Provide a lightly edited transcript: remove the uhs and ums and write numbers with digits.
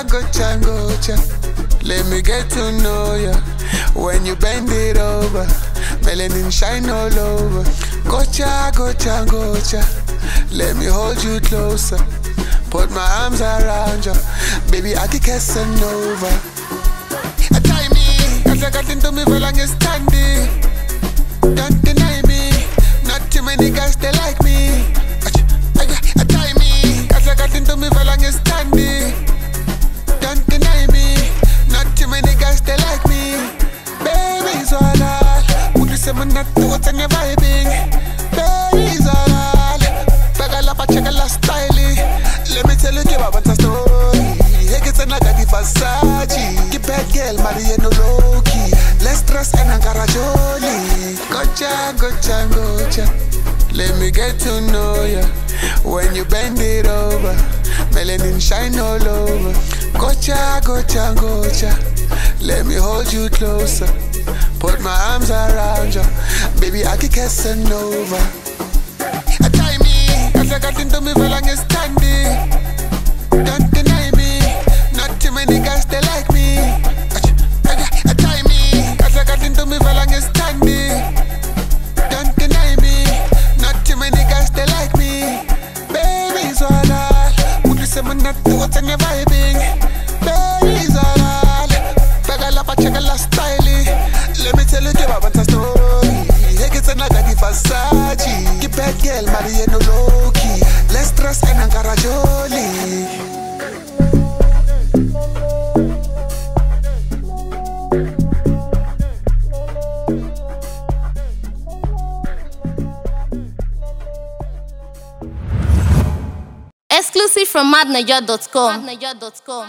gocha. Let me get to know ya. When you bend it over, melanin shine all over. Gocha. Let me hold you closer. Put my arms around you. Baby, I can Casanova. Tie me, cause I got into me for longest standing. Don't deny me, not too many guys they like me. Tie me, cause I got into me for longest standing. Don't deny me, not too many guys they like me. Baby's all would you say my not thoughts and your vibing? Baby's all Bagala pachagala style. Let me tell you about a story. Hey, it's another Versace. Keep bad girl, Mariano Loki. Let's dress and Ankara Jolie. Gocha. Let me get to know ya. When you bend it over, melanin shine all over. Gocha. Let me hold you closer. Put my arms around you. Baby, I can Casanova. Tie me, cause I got into me for longest standing. Don't deny me, not too many guys they like me. Tie me, cause I got into me for longest standing. Don't deny me, not too many guys they like me. Baby's all would you say my not thoughts and your vibing? Baby's all Bagala pachagala style. Let me tell you about a story. Hey, it's another Versace. Keep bad girl, Mariano Loki. Let's dress and Ankara Jolie. Exclusive from madniger.com.